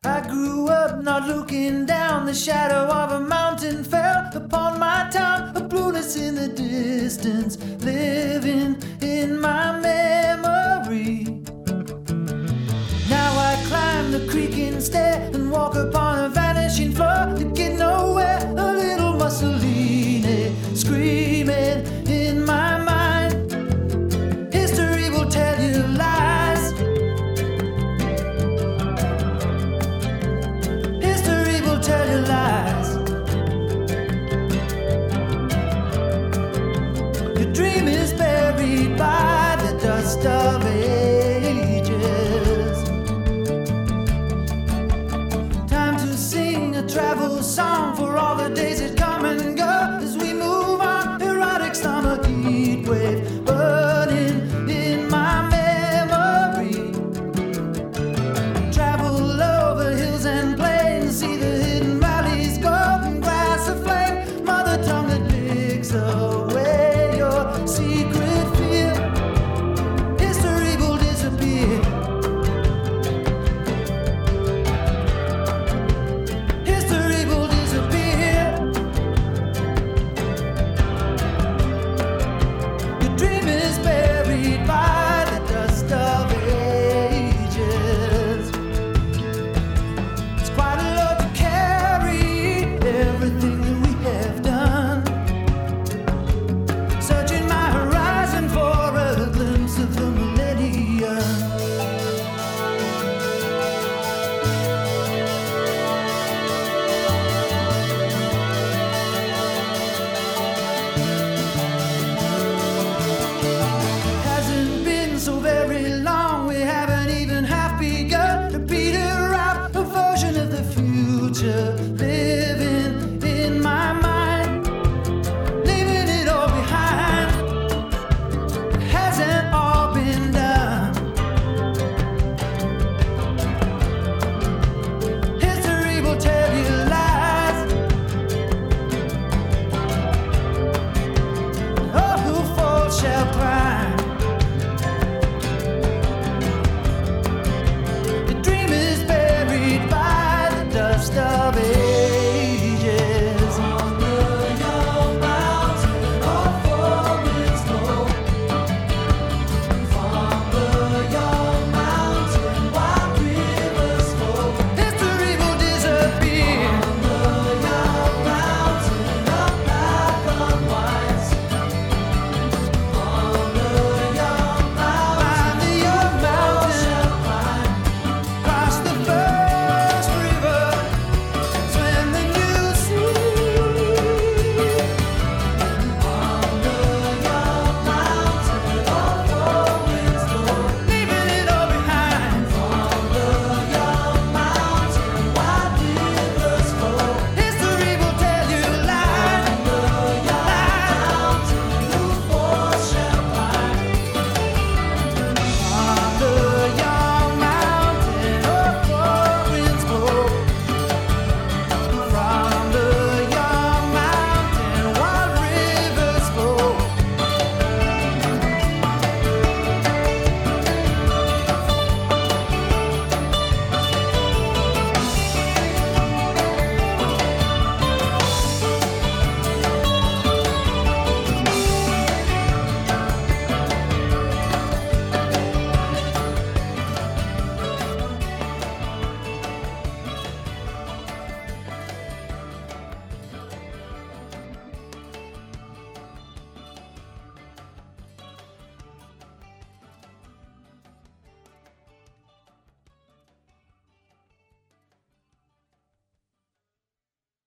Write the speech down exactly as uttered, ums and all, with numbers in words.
I grew up not looking down, the shadow of a mountain fell upon my town, a blueness in the distance, living in my memory. Now I climb the creaking stair and walk upon a vanishing floor to get nowhere, a little Mussolini screaming in my mind. History will tell you lies. History will tell you lies. Your dream is buried by the dust of ages. Time to sing a travel song for all the days that